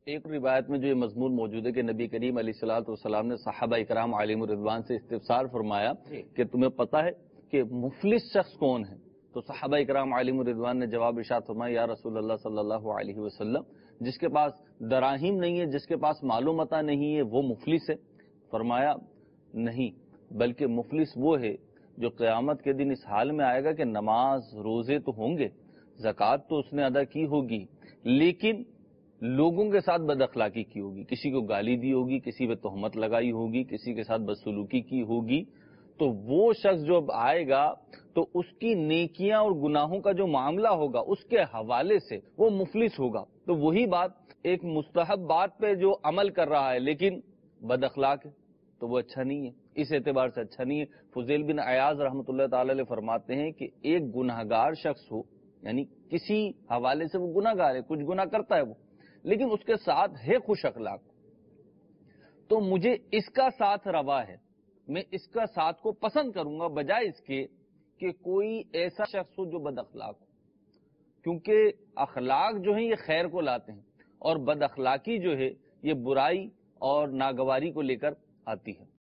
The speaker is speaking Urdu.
ایک روایت میں جو یہ مضمون موجود ہے کہ نبی کریم علیہ الصلوۃ والسلام نے صحابہ اکرام علیہم الرضوان سے استفسار فرمایا کہ تمہیں پتہ ہے کہ مفلس شخص کون ہے؟ تو صحابہ اکرام علیہم الرضوان نے جواب ارشاد فرمایا یا رسول اللہ صلی اللہ علیہ وسلم جس کے پاس دراہیم نہیں ہے، جس کے پاس مال و متاع نہیں ہے، وہ مفلس ہے؟ فرمایا نہیں، بلکہ مفلس وہ ہے جو قیامت کے دن اس حال میں آئے گا کہ نماز روزے تو ہوں گے، زکوٰۃ تو اس نے ادا کی ہوگی، لیکن لوگوں کے ساتھ بد اخلاقی کی ہوگی، کسی کو گالی دی ہوگی، کسی پہ تہمت لگائی ہوگی، کسی کے ساتھ بدسلوکی کی ہوگی، تو وہ شخص جو آئے گا تو اس کی نیکیاں اور گناہوں کا جو معاملہ ہوگا اس کے حوالے سے وہ مفلس ہوگا۔ تو وہی بات، ایک مستحب بات پہ جو عمل کر رہا ہے لیکن بد اخلاق ہے تو وہ اچھا نہیں ہے، اس اعتبار سے اچھا نہیں ہے۔ فضیل بن عیاض رحمۃ اللہ تعالی علیہ فرماتے ہیں کہ ایک گناہگار شخص ہو، یعنی کسی حوالے سے وہ گناہگار ہے، کچھ گناہ کرتا ہے وہ، لیکن اس کے ساتھ ہے خوش اخلاق، تو مجھے اس کا ساتھ روا ہے، میں اس کا ساتھ کو پسند کروں گا بجائے اس کے کہ کوئی ایسا شخص ہو جو بد اخلاق ہو، کیونکہ اخلاق جو ہیں یہ خیر کو لاتے ہیں اور بد اخلاقی جو ہے یہ برائی اور ناگواری کو لے کر آتی ہے۔